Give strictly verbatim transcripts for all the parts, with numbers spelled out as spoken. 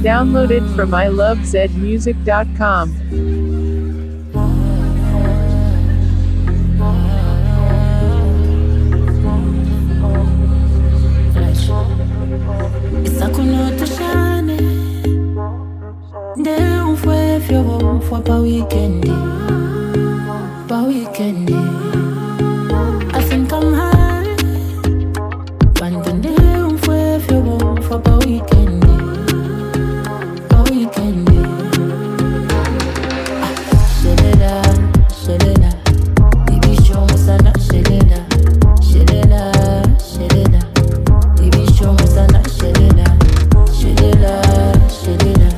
Downloaded from i love zed music dot com. Não foi fio, foi pra weekend, pra weekend. I think I'm high. Quando não foi fio, foi pra weekend, pra weekend. Shelela, shelela, baby show me sana, shelela, shelela, shelela, baby show me sana, shelela, shelela, shelela.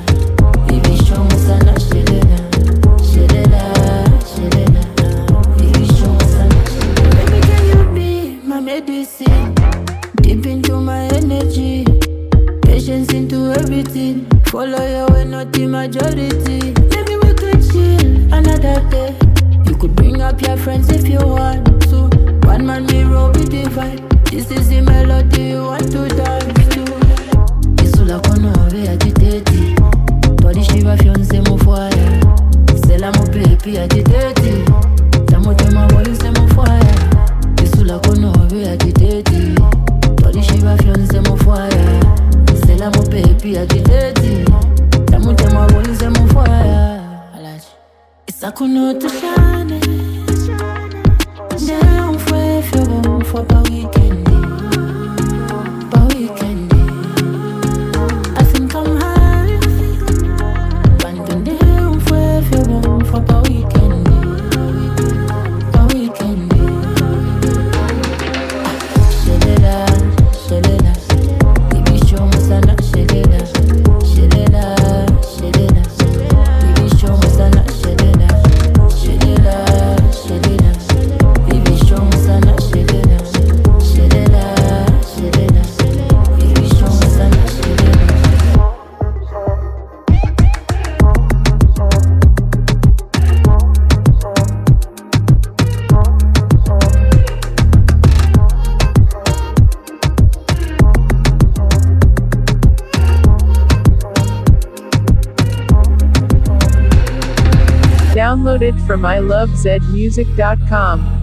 Medicine, deep into my energy, patience into everything. Follow your way, not the majority. Maybe we could chill another day. You could bring up your friends if you want to. One man me roll with the vibe. This is the melody you want to dance to. Isula kono ve agitati. Tori shiva fiance mo foya. Sela mo baby agitati. Tamo tema boy se mo foya. Isula kono ve agitati. Tori shiva fiance mo foya. Sela mo baby agitati. Tamo tema boy se mo foya. Alaji. Isa kono to shine. Não foi fio, foi pra weekend, pra weekend. I think I'm high. Quando não foi fio, foi pra weekend, pra weekend. Shelela, shelela, baby show me sana, shelela, shelela, shelela, baby show me sana, shelela, shelela, shelela. Baby show me sana, shelela, shelela, shelela. Baby show me sana, shelela. Downloaded from i love zed music dot com.